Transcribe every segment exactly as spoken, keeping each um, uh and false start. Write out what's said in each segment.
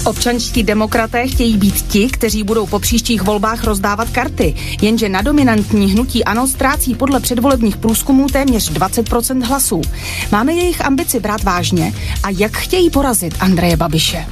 Občanští demokraté chtějí být ti, kteří budou po příštích volbách rozdávat karty, jenže na dominantní hnutí ANO ztrácí podle předvolebních průzkumů téměř dvacet procent hlasů. Máme jejich ambici brát vážně a jak chtějí porazit Andreje Babiše?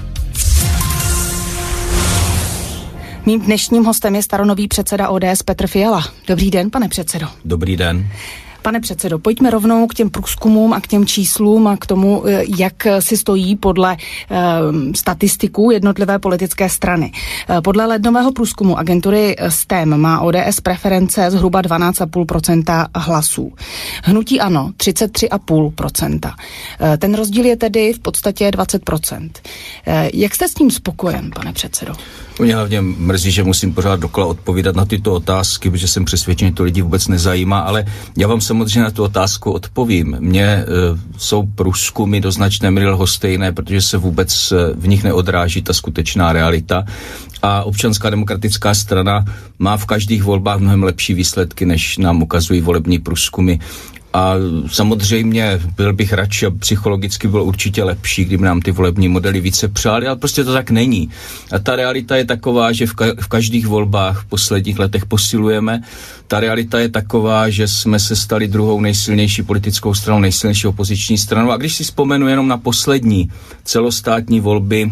Mým dnešním hostem je staronový předseda O D S Petr Fiala. Dobrý den, pane předsedo. Dobrý den. Pane předsedo, pojďme rovnou k těm průzkumům a k těm číslům a k tomu, jak si stojí podle e, statistiků jednotlivé politické strany. E, podle lednového průzkumu agentury S T E M má O D S preference zhruba dvanáct celá pět procenta hlasů. Hnutí ANO třicet tři celá pět procenta. E, ten rozdíl je tedy v podstatě dvacet procent. E, jak jste s tím spokojen, pane předsedo? Mě hlavně mrzí, že musím pořád dokola odpovídat na tyto otázky, protože jsem přesvědčen, že to lidi vůbec nezajímá, ale já vám samozřejmě na tu otázku odpovím. Mně e, jsou průzkumy do značné míry lhostejné, protože se vůbec v nich neodráží ta skutečná realita. A Občanská demokratická strana má v každých volbách mnohem lepší výsledky, než nám ukazují volební průzkumy. A samozřejmě byl bych radši a psychologicky bylo určitě lepší, kdyby nám ty volební modely více přáli, ale prostě to tak není. A ta realita je taková, že v, ka- v každých volbách v posledních letech posilujeme. Ta realita je taková, že jsme se stali druhou nejsilnější politickou stranou, nejsilnější opoziční stranou. A když si vzpomenu jenom na poslední celostátní volby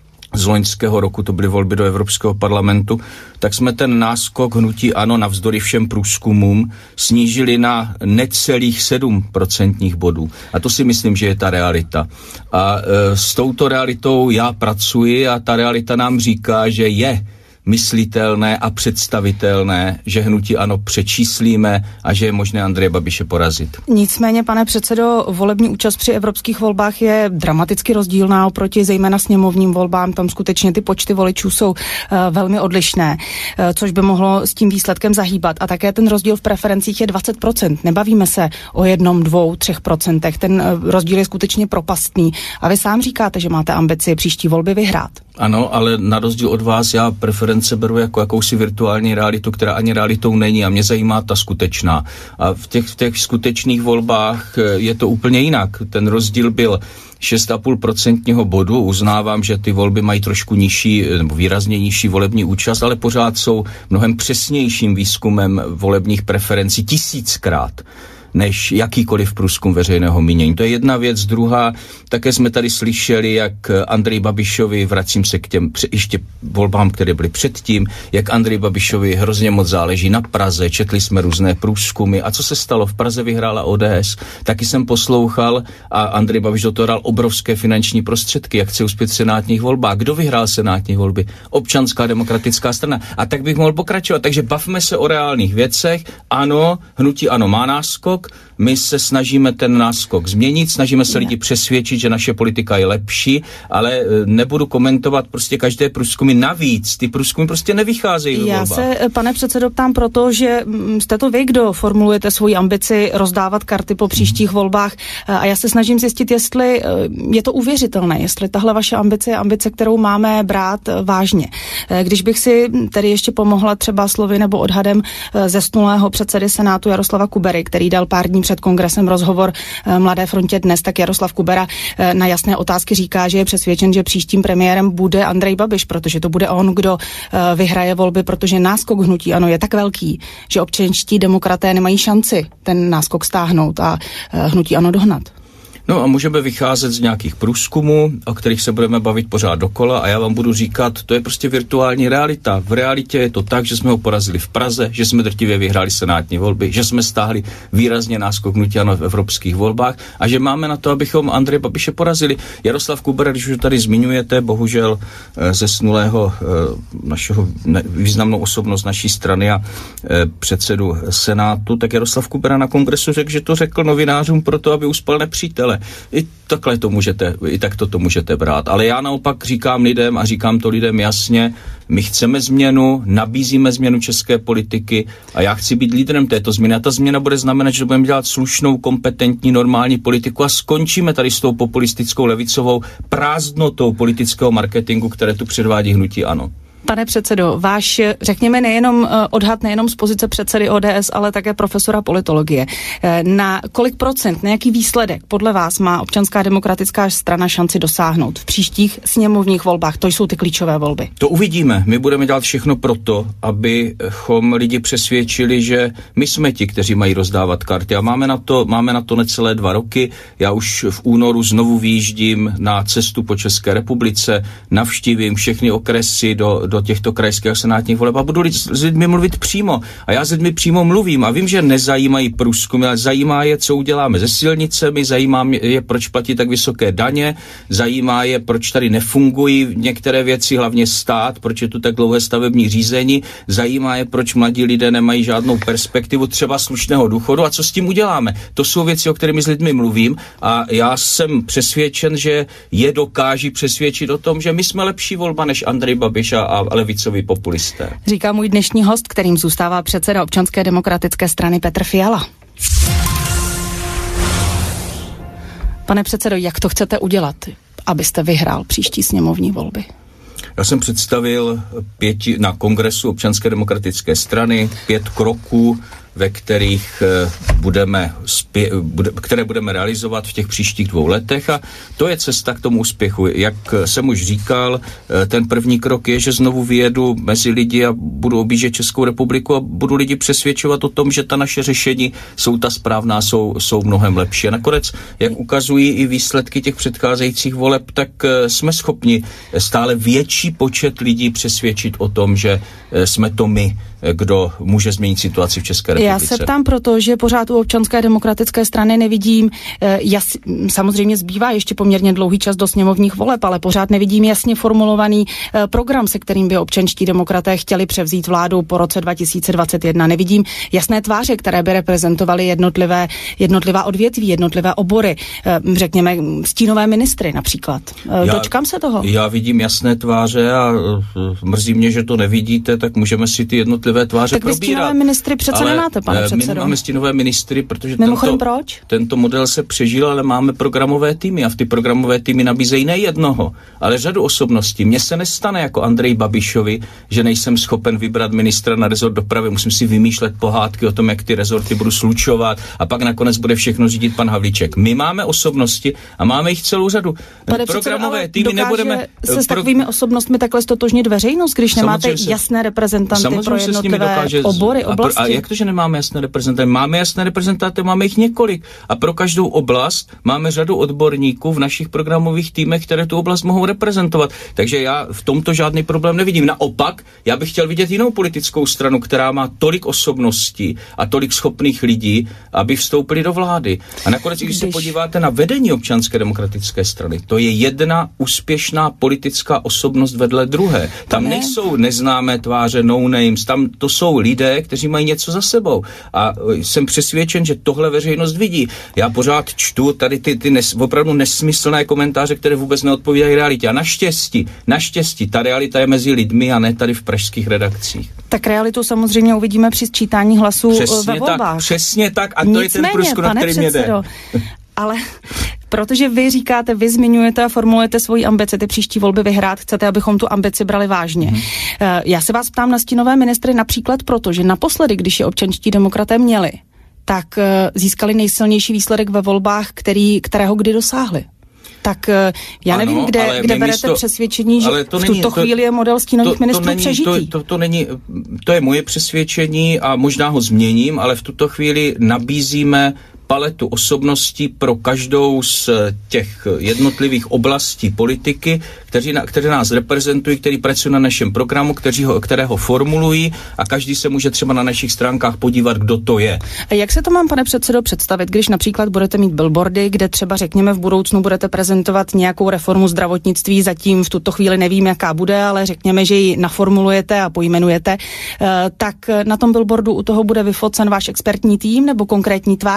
z loňského roku, to byly volby do Evropského parlamentu, tak jsme ten náskok hnutí ANO navzdory všem průzkumům snížili na necelých sedm procentních bodů. A to si myslím, že je ta realita. A e, s touto realitou já pracuji a ta realita nám říká, že je myslitelné a představitelné, že hnutí ANO přečíslíme a že je možné Andreje Babiše porazit. Nicméně, pane předsedo, volební účast při evropských volbách je dramaticky rozdílná oproti zejména sněmovním volbám. Tam skutečně ty počty voličů jsou uh, velmi odlišné, uh, což by mohlo s tím výsledkem zahýbat. A také ten rozdíl v preferencích je dvacet procent. Nebavíme se o jednom, dvou, třech procentech. Ten uh, rozdíl je skutečně propastný. A vy sám říkáte, že máte ambici příští volby vyhrát. Ano, ale na rozdíl od vás já preference beru jako jakousi virtuální realitu, která ani realitou není a mě zajímá ta skutečná. A v těch, v těch skutečných volbách je to úplně jinak. Ten rozdíl byl šest celá pět procentního bodu. Uznávám, že ty volby mají trošku nižší nebo výrazně nižší volební účast, ale pořád jsou mnohem přesnějším výzkumem volebních preferencí tisíckrát než jakýkoliv průzkum veřejného mínění. To je jedna věc. Druhá, také jsme tady slyšeli, jak Andrej Babišovi, vracím se k těm ještě volbám, které byly předtím, jak Andrej Babišovi hrozně moc záleží na Praze, četli jsme různé průzkumy. A co se stalo? V Praze vyhrála O D S. Taky jsem poslouchal a Andrej Babiš do toho dal obrovské finanční prostředky, jak chce uspět v senátních volbách. Kdo vyhrál senátní volby? Občanská demokratická strana. A tak bych mohl pokračovat. Takže bavme se o reálných věcech. Ano, hnutí ANO má náskok. My se snažíme ten náskok změnit, snažíme se lidi přesvědčit, že naše politika je lepší, ale nebudu komentovat prostě každé průzkumy. Navíc ty průzkumy prostě nevycházejí do Já volbách. se, pane předsedo, ptám proto, že jste to vy, kdo formulujete svoji ambici rozdávat karty po příštích hmm. volbách a já se snažím zjistit, jestli je to uvěřitelné, jestli tahle vaše ambice je ambice, kterou máme brát vážně. Když bych si tedy ještě pomohla třeba slovy nebo odhadem zesnulého předsedy Senátu Jaroslava Kubery, který dal pár dní před kongresem rozhovor Mladé frontě Dnes, tak Jaroslav Kubera na jasné otázky říká, že je přesvědčen, že příštím premiérem bude Andrej Babiš, protože to bude on, kdo vyhraje volby, protože náskok hnutí ANO je tak velký, že občanští demokraté nemají šanci ten náskok stáhnout a hnutí ANO dohnat. No a můžeme vycházet z nějakých průzkumů, o kterých se budeme bavit pořád dokola a já vám budu říkat, to je prostě virtuální realita. V realitě je to tak, že jsme ho porazili v Praze, že jsme drtivě vyhráli senátní volby, že jsme stáhli výrazně náskok hnutí ANO v evropských volbách a že máme na to, abychom Andreje Babiše porazili. Jaroslav Kubera, když už tady zmiňujete, bohužel zesnulého našeho významnou osobnost naší strany a předsedu Senátu, tak Jaroslav Kubera na kongresu řekl, že to řekl novinářům proto, aby uspal nepřítele. I takhle to můžete, i takto to můžete brát. Ale já naopak říkám lidem a říkám to lidem jasně, my chceme změnu, nabízíme změnu české politiky a já chci být lídrem této změny. A ta změna bude znamenat, že budeme dělat slušnou, kompetentní, normální politiku a skončíme tady s tou populistickou levicovou prázdnotou politického marketingu, které tu předvádí hnutí ANO. Pane předsedo, váš, řekněme, nejenom odhad, nejenom z pozice předsedy O D S, ale také profesora politologie. Na kolik procent, na jaký výsledek podle vás má Občanská demokratická strana šanci dosáhnout v příštích sněmovních volbách? To jsou ty klíčové volby. To uvidíme. My budeme dělat všechno proto, abychom lidi přesvědčili, že my jsme ti, kteří mají rozdávat karty. A máme na to, máme na to necelé dva roky. Já už v únoru znovu vyjíždím na cestu po České republice, navštívím všechny okresy do, do těchto krajských a senátních voleb a budu lid, s lidmi mluvit přímo. A já s lidmi přímo mluvím a vím, že nezajímají průzkumy, ale zajímá je, co uděláme se silnicemi, zajímá je, proč platí tak vysoké daně, zajímá je, proč tady nefungují některé věci, hlavně stát, proč je tu tak dlouhé stavební řízení, zajímá je, proč mladí lidé nemají žádnou perspektivu třeba slušného důchodu a co s tím uděláme. To jsou věci, o kterými s lidmi mluvím a já jsem přesvědčen, že je dokáží přesvědčit o tom, že my jsme lepší volba než Andrej Babiš a, a levicoví populisté. Říká můj dnešní host, kterým zůstává předseda Občanské demokratické strany Petr Fiala. Pane předsedo, jak to chcete udělat, abyste vyhrál příští sněmovní volby? Já jsem představil pěti, na kongresu Občanské demokratické strany pět kroků, ve kterých budeme, které budeme realizovat v těch příštích dvou letech a to je cesta k tomu úspěchu. Jak jsem už říkal, ten první krok je, že znovu vyjedu mezi lidi a budu objíždět Českou republiku a budu lidi přesvědčovat o tom, že ta naše řešení jsou ta správná, jsou, jsou mnohem lepší. A nakonec, jak ukazují i výsledky těch předcházejících voleb, tak jsme schopni stále větší počet lidí přesvědčit o tom, že jsme to my, kdo může změnit situaci v České republice. Já se ptám proto, že pořád u Občanské demokratické strany nevidím, jas, samozřejmě zbývá ještě poměrně dlouhý čas do sněmovních voleb, ale pořád nevidím jasně formulovaný program, se kterým by občanští demokraté chtěli převzít vládu po roce dva tisíce dvacet jedna. Nevidím jasné tváře, které by reprezentovaly jednotlivé, jednotlivá odvětví, jednotlivé obory, řekněme stínové ministry například. Já, Dočkám se toho? Já vidím jasné tváře a mrzí mě, že to nevidíte, tak můžeme si ty jednotlivé tváře tak probírat. Tak vy stínové ministry přece ale nemáte, pane předsedo. My nemáme stínové ministry, protože Mimochodem tento, proč? tento model se přežil, ale máme programové týmy a v ty programové týmy nabízejí ne jednoho, ale řadu osobností. Mně se nestane jako Andrej Babišovi, že nejsem schopen vybrat ministra na rezort dopravy, musím si vymýšlet pohádky o tom, jak ty rezorty budu slučovat a pak nakonec bude všechno řídit pan Havlíček. My máme osobnosti a máme jich celou řadu. Pane programové předsedo, týmy nebudeme se s takovými osobnostmi takhle stotožnit veřejnost, když nemáte se, jasné reprezentanty pro jednotlivé obory, oblasti. A, a jak to, že nemáme jasné reprezentanty? Máme jasné reprezentanty, máme jich několik. A pro každou oblast máme řadu odborníků v našich programových týmech, které tu oblast mohou reprezentovat. Takže já v tomto žádný problém nevidím. Naopak, já bych chtěl vidět jinou politickou stranu, která má tolik osobností a tolik schopných lidí, aby vstoupili do vlády. A nakonec, když, když se podíváte na vedení Občanské demokratické strany, to je jedna úspěšná politická osobnost vedle druhé. Tam ne. nejsou neznámé tváře, no names, tam to jsou lidé, kteří mají něco za sebou. A jsem přesvědčen, že tohle veřejnost vidí. Já pořád čtu tady ty, ty nes, opravdu nesmyslné komentáře, které vůbec neodpovídají realitě. A naštěstí, naštěstí, ta realita je mezi lidmi a ne tady v pražských redakcích. Tak realitu samozřejmě uvidíme při sčítání hlasů přesně ve volbách. Tak, přesně tak a to Nicméně, je ten průzkum, na který mě jde. Ale protože vy říkáte, vy zmiňujete a formulujete svoji ambici, ty příští volby vyhrát, chcete, abychom tu ambici brali vážně. Hmm. Já se vás ptám na stínové ministry například proto, že naposledy, když je občanští demokraté měli, tak získali nejsilnější výsledek ve volbách, který, kterého kdy dosáhli. Tak já nevím, ano, kde, kde berete místo, přesvědčení, že v tuto není, to, chvíli je model stínových to, ministrů to není, přežití. To, to, to, není, to je moje přesvědčení a možná ho změním, ale v tuto chvíli nabízíme paletu osobností pro každou z těch jednotlivých oblastí politiky, kteří na, které nás reprezentují, který pracují na našem programu, kteří ho, které ho formulují a každý se může třeba na našich stránkách podívat, kdo to je. A jak se to mám, pane předsedo, představit, když například budete mít billboardy, kde třeba řekněme v budoucnu budete prezentovat nějakou reformu zdravotnictví, zatím v tuto chvíli nevím, jaká bude, ale řekněme, že ji naformulujete a pojmenujete, tak na tom billboardu u toho bude vyfocen váš expertní tým nebo konkrétní tvář, kterou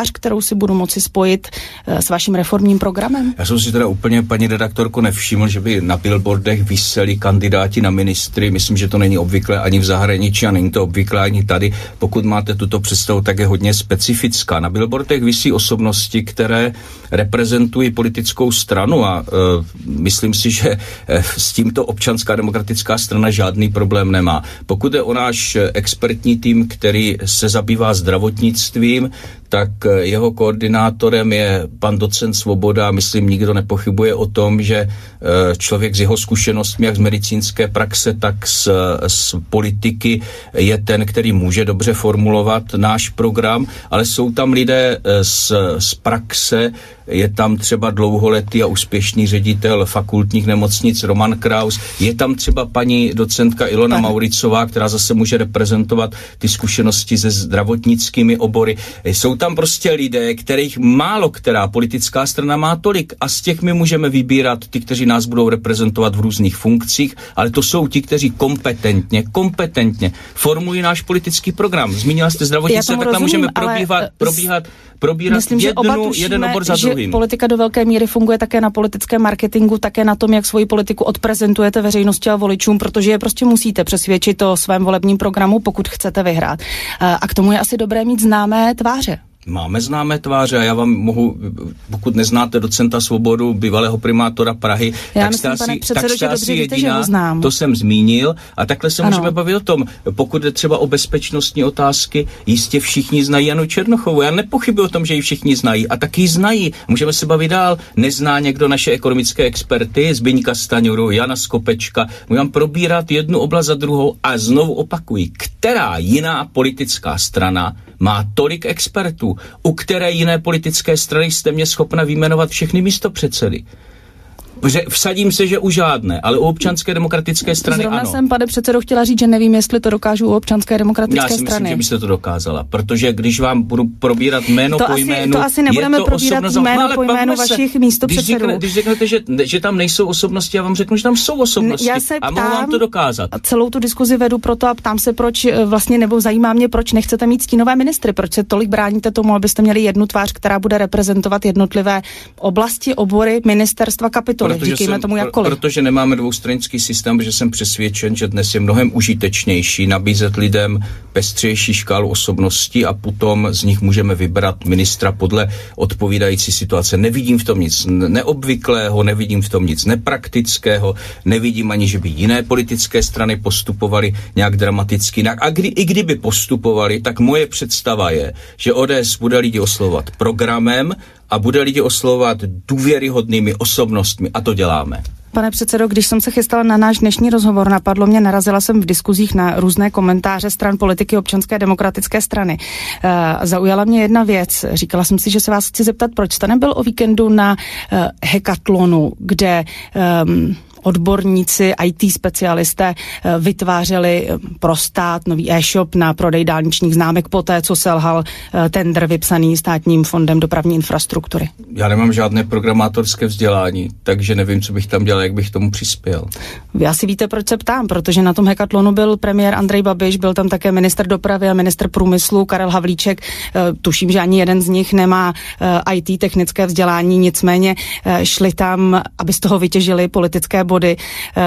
si budu moci spojit s vaším reformním programem? Já jsem si teda úplně, paní redaktorko, nevšiml, že by na billboardech viseli kandidáti na ministry. Myslím, že to není obvyklé ani v zahraničí a není to obvyklé ani tady. Pokud máte tuto představu, tak je hodně specifická. Na billboardech visí osobnosti, které reprezentují politickou stranu a e, myslím si, že e, s tímto Občanská demokratická strana žádný problém nemá. Pokud je o náš expertní tým, který se zabývá zdravotnictvím, tak jeho koordinátorem je pan docent Svoboda. Myslím, nikdo nepochybuje o tom, že člověk s jeho zkušenostmi jak z medicínské praxe, tak z, z politiky je ten, který může dobře formulovat náš program, ale jsou tam lidé z, z praxe, je tam třeba dlouholetý a úspěšný ředitel fakultních nemocnic Roman Kraus, je tam třeba paní docentka Ilona Pane. Mauricová, která zase může reprezentovat ty zkušenosti se zdravotnickými obory. Jsou tam prostě lidé, kterých málo která politická strana má tolik a z těch my můžeme vybírat ty, kteří nás budou reprezentovat v různých funkcích, ale to jsou ti, kteří kompetentně, kompetentně formulují náš politický program. Zmínila jste zdravotnictví, tak tam můžeme probíhat, probíhat probírat myslím, jednu, že oba tušíme, jeden obor za že druhým. Politika do velké míry funguje také na politickém marketingu, také na tom, jak svoji politiku odprezentujete veřejnosti a voličům, protože je prostě musíte přesvědčit o svém volebním programu, pokud chcete vyhrát. A k tomu je asi dobré mít známé tváře. Máme známé tváře a já vám mohu, pokud neznáte docenta Svobodu, bývalého primátora Prahy, já tak myslím, jste asi, předsedo, tak jste asi víte, jediná, znám. To jsem zmínil a takhle se ano. můžeme bavit o tom. Pokud je třeba o bezpečnostní otázky, jistě všichni znají Janu Černochovou. Já nepochybuji o tom, že ji všichni znají a taky ji znají. Můžeme se bavit dál. Nezná někdo naše ekonomické experty, Zbyňka Stanjuru, Jana Skopečka. Můžeme probírat jednu oblast za druhou a znovu opakuji, která jiná politická strana má tolik expertů, u které jiné politické strany jste mě schopna vyjmenovat všechny místopředsedy. Protože vsadím se, že u žádné, ale u Občanské demokratické strany Zrovna ano. Zrovna jsem, pane předsedo, chtěla říct, že nevím, jestli to dokážu u Občanské demokratické strany. Já si strany. myslím, že byste to dokázala, protože když vám budu probírat jméno to po asi, jménu, to asi nebudeme je to probírat osobnost, jméno no, po jménu vašich místopředsedů. Když, řekne, když řeknete, že, že tam nejsou osobnosti, já vám řeknu, že tam jsou osobnosti já se a ptám, mohu vám to dokázat. Celou tu diskuzi vedu proto a ptám se, proč vlastně, nebo zajímá mě, proč nechcete mít stínové ministry, proč se tolik bráníte tomu, abyste měli jednu tvář, která bude reprezentovat jednotlivé oblasti, obory, ministerstva, kapitoly. Říkejme tomu jakkoliv. Protože nemáme dvoustranický systém, protože jsem přesvědčen, že dnes je mnohem užitečnější nabízet lidem pestřejší škálu osobností a potom z nich můžeme vybrat ministra podle odpovídající situace. Nevidím v tom nic neobvyklého, nevidím v tom nic nepraktického, nevidím ani, že by jiné politické strany postupovaly nějak dramaticky. A kdy, i kdyby postupovali, tak moje představa je, že O D S bude lidi oslovovat programem a bude lidi oslovovat důvěryhodnými osobnostmi a to děláme. Pane předsedo, když jsem se chystala na náš dnešní rozhovor, napadlo mě, narazila jsem v diskuzích na různé komentáře stran politiky Občanské demokratické strany. Uh, zaujala mě jedna věc. Říkala jsem si, že se vás chci zeptat, proč jste nebyl o víkendu na uh, hackathonu, kde um, odborníci, í té specialisté vytvářeli pro stát nový e-shop na prodej dálničních známek poté, co selhal tendr vypsaný Státním fondem dopravní infrastruktury. Já nemám žádné programátorské vzdělání, takže nevím, co bych tam dělal, jak bych tomu přispěl. Vy asi víte, proč se ptám, protože na tom hackathonu byl premiér Andrej Babiš, byl tam také ministr dopravy a ministr průmyslu Karel Havlíček. Tuším, že ani jeden z nich nemá í té technické vzdělání, nicméně šli tam, aby z toho vytěžili politické body,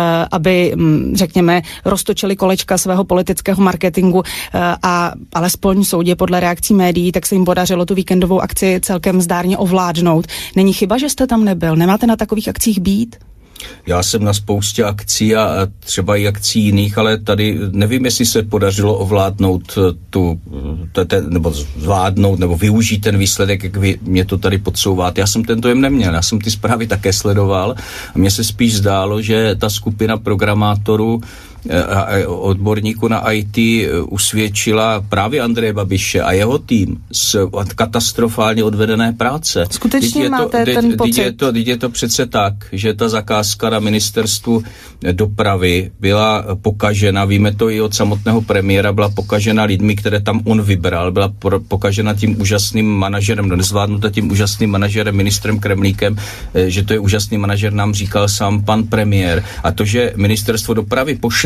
aby, řekněme, roztočili kolečka svého politického marketingu a alespoň soudě podle reakcí médií, tak se jim podařilo tu víkendovou akci celkem zdárně ovládnout. Není chyba, že jste tam nebyl? Nemáte na takových akcích být? Já jsem na spoustě akcí a třeba i akcí jiných, ale tady nevím, jestli se podařilo ovládnout tu, te, nebo zvládnout, nebo využít ten výsledek, jak vy mě to tady podsouváte. Já jsem ten dojem neměl, já jsem ty zprávy také sledoval a mně se spíš zdálo, že ta skupina programátorů a odborníků na í té usvědčila právě Andreje Babiše a jeho tým z katastrofálně odvedené práce. Skutečně to, máte teď, ten pocit? Teď je, to, teď je to přece tak, že ta zakázka na ministerstvu dopravy byla pokažena, víme to i od samotného premiéra, byla pokažena lidmi, které tam on vybral, byla pro, pokažena tím úžasným manažerem, no nezvládnuta tím úžasným manažerem, ministrem Kremlíkem, že to je úžasný manažer, nám říkal sám pan premiér. A to, že ministerstvo dopravy po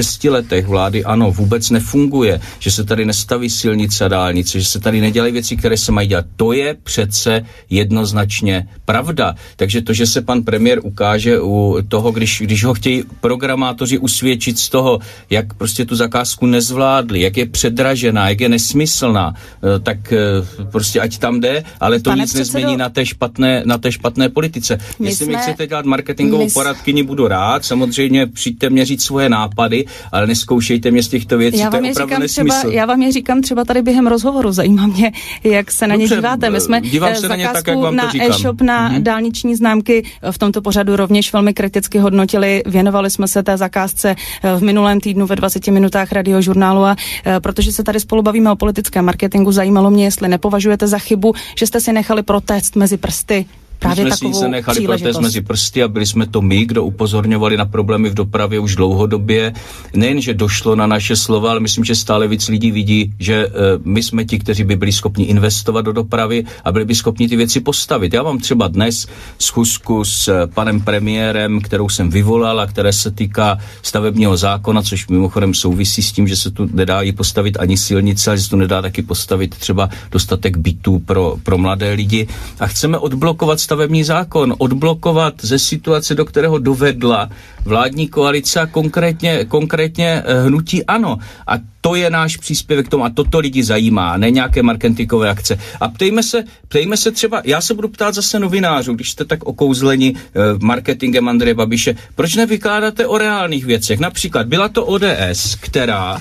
šesti letech vlády ANO vůbec nefunguje, že se tady nestaví silnice a dálnice, že se tady nedělají věci, které se mají dělat. To je přece jednoznačně pravda. Takže to, že se pan premiér ukáže u toho, když, když ho chtějí programátoři usvědčit z toho, jak prostě tu zakázku nezvládli, jak je předražená, jak je nesmyslná, tak prostě ať tam jde, ale to Pane nic předsedo, nezmění na té špatné, na té špatné politice. My Jestli jsme, mi chcete dělat marketingovou my... poradkyni, budu rád. Samozřejmě přijďte mě říct svoje nápady, ale neskoušejte mě z těchto věcí, já to je vám je opravdu říkám nesmysl. třeba, já vám je říkám třeba tady během rozhovoru. Zajímá mě, jak se na ně Dobře, díváte. My jsme dívám se na ně tak, jak vám to na říkám. e-shop, na mm-hmm. dálniční známky v tomto pořadu rovněž velmi kriticky hodnotili. Věnovali jsme se té zakázce v minulém týdnu ve dvaceti minutách radiožurnálu a protože se tady spolu bavíme o politickém marketingu, zajímalo mě, jestli nepovažujete za chybu, že jste si nechali protest mezi prsty. Právě My jsme si se nechali protest mezi prsty a byli jsme to my, kdo upozorňovali na problémy v dopravě už dlouhodobě. Nejen, že došlo na naše slova, ale myslím, že stále víc lidí vidí, že uh, my jsme ti, kteří by byli schopni investovat do dopravy a byli by schopni ty věci postavit. Já mám třeba dnes schůzku s uh, panem premiérem, kterou jsem vyvolal a které se týká stavebního zákona, což mimochodem souvisí s tím, že se tu nedá jí postavit ani silnice, ale že se tu nedá taky postavit třeba dostatek bytů pro, pro mladé lidi. A chceme odblokovat stavební zákon, odblokovat ze situace, do kterého dovedla vládní koalice a konkrétně, konkrétně hnutí ANO. A to je náš příspěvek k tomu a toto lidi zajímá, ne nějaké marketingové akce. A ptejme se, ptejme se třeba, já se budu ptát zase novinářů, když jste tak okouzleni eh, marketingem Andreje Babiše, proč nevykládáte o reálných věcech? Například byla to O D S, která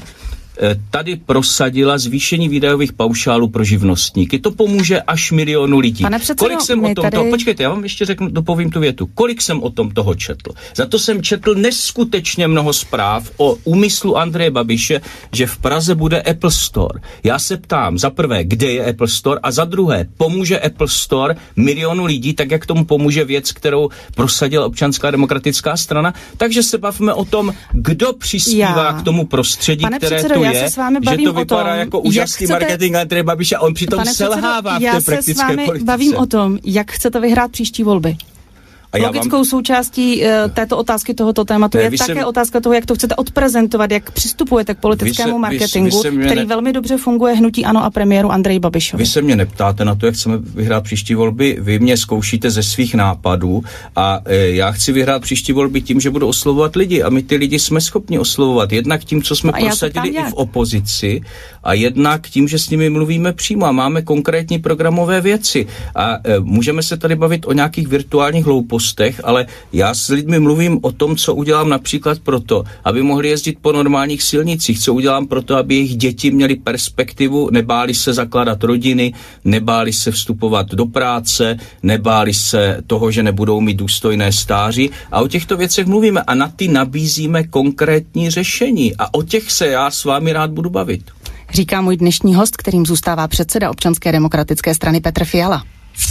tady prosadila zvýšení výdajových paušálů pro živnostníky. To pomůže až milionu lidí. Pane předsedo, kolik jsem o tom tady... toho, počkejte, já vám ještě řeknu, dopovím tu větu. Kolik jsem o tom toho četl? Za to jsem četl neskutečně mnoho zpráv o úmyslu Andreje Babiše, že v Praze bude Apple Store. Já se ptám, za prvé, kde je Apple Store a za druhé, pomůže Apple Store milionu lidí, tak jak tomu pomůže věc, kterou prosadila Občanská demokratická strana. Takže se bavíme o tom, kdo přispívá já. k tomu prostředí, Pane které předsedo, tu já je, se s vámi že bavím to vypadá o tom, jako úžasný chcete... marketing Andreje Babiše a on přitom Pane předsedo, selhává v té já praktické se s vámi politice. bavím o tom, jak chcete vyhrát příští volby. A logickou vám... součástí uh, této otázky, tohoto tématu ne, je také jsem... otázka toho, jak to chcete odprezentovat, jak přistupujete k politickému se, marketingu, vy, vy který ne... velmi dobře funguje hnutí ANO a premiéru Andreji Babišovi. Vy se mě neptáte na to, jak chceme vyhrát příští volby, vy mě zkoušíte ze svých nápadů a e, já chci vyhrát příští volby tím, že budu oslovovat lidi a my ty lidi jsme schopni oslovovat jednak tím, co jsme a prosadili i v opozici a jednak tím, že s nimi mluvíme přímo a máme konkrétní programové věci a e, můžeme se tady bavit o nějakých virtuálních hloupostech, ale já s lidmi mluvím o tom, co udělám například proto, aby mohli jezdit po normálních silnicích, co udělám proto, aby jejich děti měly perspektivu, nebáli se zakládat rodiny, nebáli se vstupovat do práce, nebáli se toho, že nebudou mít důstojné stáří a o těchto věcech mluvíme a na ty nabízíme konkrétní řešení a o těch se já s vámi rád budu bavit. Říká můj dnešní host, kterým zůstává předseda Občanské demokratické strany Petr Fiala.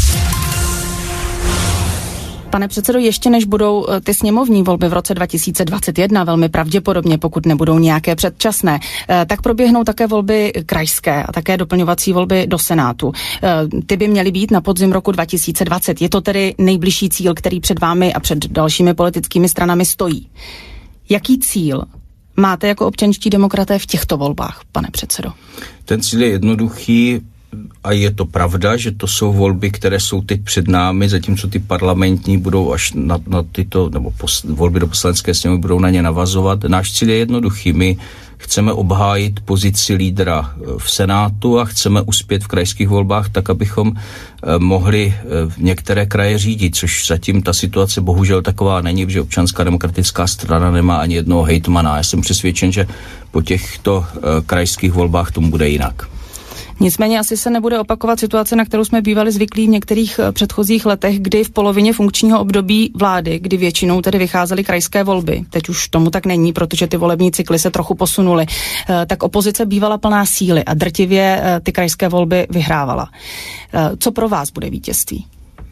Pane předsedo, ještě než budou ty sněmovní volby v roce dva tisíce dvacet jedna, velmi pravděpodobně, pokud nebudou nějaké předčasné, tak proběhnou také volby krajské a také doplňovací volby do Senátu. Ty by měly být na podzim roku dva tisíce dvacet. Je to tedy nejbližší cíl, který před vámi a před dalšími politickými stranami stojí. Jaký cíl máte jako občanští demokraté v těchto volbách, pane předsedo? Ten cíl je jednoduchý. A je to pravda, že to jsou volby, které jsou teď před námi, zatímco ty parlamentní budou až na, na tyto, nebo pos, volby do poslanecké sněmovny budou na ně navazovat. Náš cíl je jednoduchý. My chceme obhájit pozici lídra v Senátu a chceme uspět v krajských volbách tak, abychom eh, mohli eh, některé kraje řídit, což zatím ta situace bohužel taková není, protože Občanská demokratická strana nemá ani jednoho hejtmana. Já jsem přesvědčen, že po těchto eh, krajských volbách tomu bude jinak. Nicméně asi se nebude opakovat situace, na kterou jsme bývali zvyklí v některých předchozích letech, kdy v polovině funkčního období vlády, kdy většinou tedy vycházely krajské volby. Teď už tomu tak není, protože ty volební cykly se trochu posunuly. Tak opozice bývala plná síly a drtivě ty krajské volby vyhrávala. Co pro vás bude vítězství?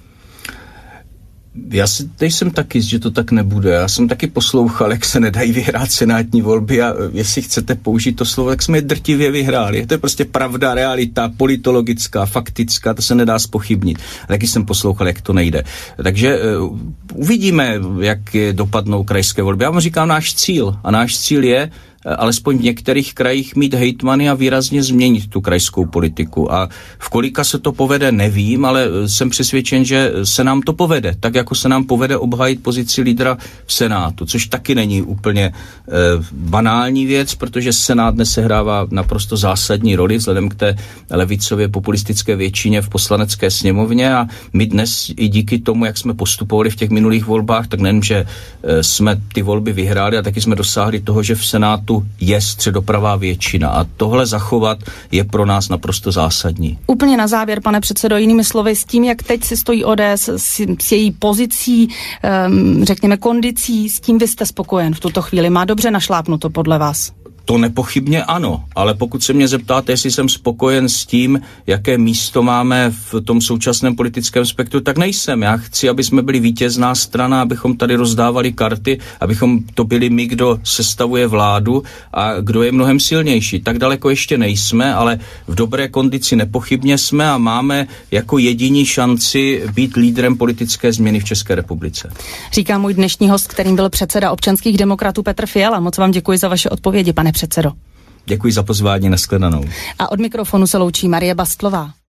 Já si teď jsem taky, že to tak nebude. Já jsem taky poslouchal, jak se nedají vyhrát senátní volby a jestli chcete použít to slovo, tak jsme je drtivě vyhráli. To je prostě pravda, realita, politologická, faktická, to se nedá zpochybnit. A taky jsem poslouchal, jak to nejde. Takže uh, uvidíme, jak dopadnou krajské volby. Já vám říkám náš cíl. A náš cíl je, alespoň v některých krajích mít hejtmany a výrazně změnit tu krajskou politiku. A v kolika se to povede, nevím, ale jsem přesvědčen, že se nám to povede. Tak jako se nám povede obhájit pozici lídra v Senátu, což taky není úplně e, banální věc, protože Senát dnes sehrává naprosto zásadní roli vzhledem k té levicově populistické většině v poslanecké sněmovně a my dnes i díky tomu, jak jsme postupovali v těch minulých volbách, tak nejen, že e, jsme ty volby vyhráli a taky jsme dosáhli toho, že v Senátu je středopravá většina a tohle zachovat je pro nás naprosto zásadní. Úplně na závěr, pane předsedo, jinými slovy, s tím, jak teď si stojí O D S, s, s její pozicí, um, řekněme kondicí, s tím vy jste spokojen v tuto chvíli. Má dobře našlápnuto podle vás? To nepochybně ano, ale pokud se mě zeptáte, jestli jsem spokojen s tím, jaké místo máme v tom současném politickém spektru, tak nejsem. Já chci, aby jsme byli vítězná strana, abychom tady rozdávali karty, abychom to byli my, kdo sestavuje vládu a kdo je mnohem silnější. Tak daleko ještě nejsme, ale v dobré kondici nepochybně jsme a máme jako jediní šanci být lídrem politické změny v České republice. Říká můj dnešní host, kterým byl předseda občanských demokratů Petr Fiala. Moc vám děkuji za vaše odpovědi, pane předsedo. Děkuji za pozvání, nashledanou. A od mikrofonu se loučí Marie Bastlová.